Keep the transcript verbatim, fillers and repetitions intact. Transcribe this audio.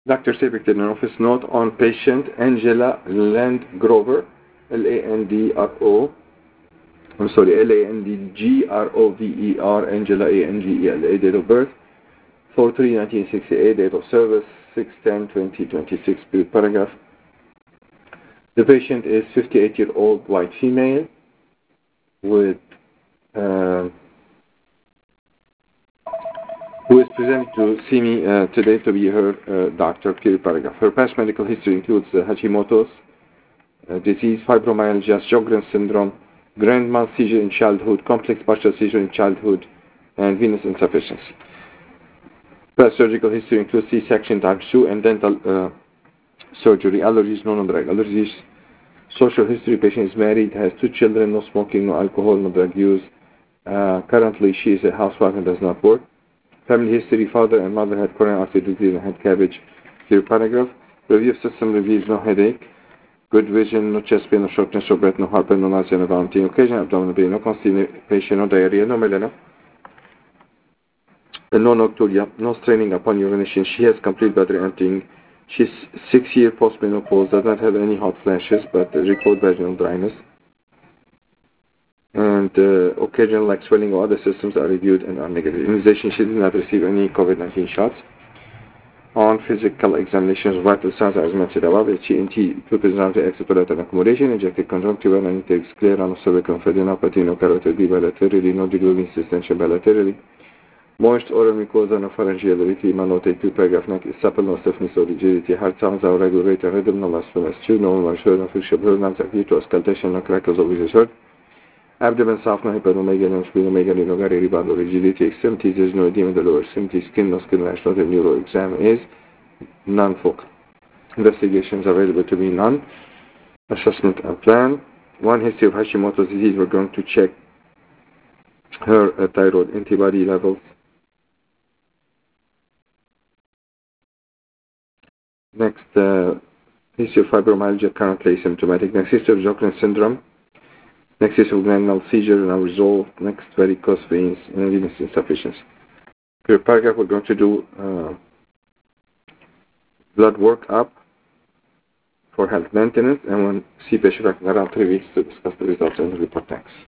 Doctor Sapik in office. Note on patient Angela Landgrover, L A N D R O. I'm sorry, L A N D G R O V E R, Angela A N G E L A, date of birth, four three nineteen sixty-eight, date of service, six ten twenty twenty-six, period paragraph. The patient is fifty-eight-year-old white female with uh, who is presenting to see me uh, today to be her uh, doctor, period paragraph. Her past medical history includes uh, Hashimoto's uh, disease, fibromyalgia, Sjogren's syndrome, grand mal seizure in childhood, complex partial seizure in childhood, and venous insufficiency. Past surgical history includes C-section type two and dental uh, surgery, allergies, non-drug allergies. Social history, patient is married, has two children, no smoking, no alcohol, no drug use. Uh, currently, she is a housewife and does not work. Family history, father and mother had coronary artery disease and had cabbage. Clear paragraph. Review of system reveals no headache, good vision, no chest pain, no shortness of breath, no heartburn, no nausea, no vomiting, occasional abdominal pain, no constipation, no diarrhea, no melena, no nocturia, no straining upon urination. She has complete bladder emptying. She's six year postmenopause, does not have any hot flashes, but record vaginal dryness. And uh, occasional like swelling or other systems are reviewed and are negative. Immunization, she did not receive any COVID nineteen shots. On physical examinations, vital signs as mentioned above, H E N T, pupils extract and accommodation, injected conjunctival, anesthetic sclera, cervical fibrinopathy, no carotid bilaterally, no diluvian extension bilaterally. Moist oral mucosa, no pharyngeal erythema, no tape paragraph neck is supple, no stiffness or rigidity. Heart sounds are regular rate and rhythm, no blasphemous tune, no malshore, no friction, no acute auscultation, no crackles of his heart. Abdomen soft, no hyperomega, no splenomegaly, no gary rebound or rigidity. Extremities, there is no edema in the lower extremity. Skin, no skin rash, not a neuro exam is non-focal. Investigations available to be none. Assessment and plan. One, history of Hashimoto's disease. We're going to check her uh, thyroid antibody levels. Next, uh, history of fibromyalgia, currently asymptomatic. Next, history of Sjogren's syndrome. Next, history of grand mal seizure, now resolved. Next, varicose veins and venous insufficiency. Per paragraph, we're going to do uh, blood work up for health maintenance, and we'll see patient around three weeks to discuss the results and the report. Thanks.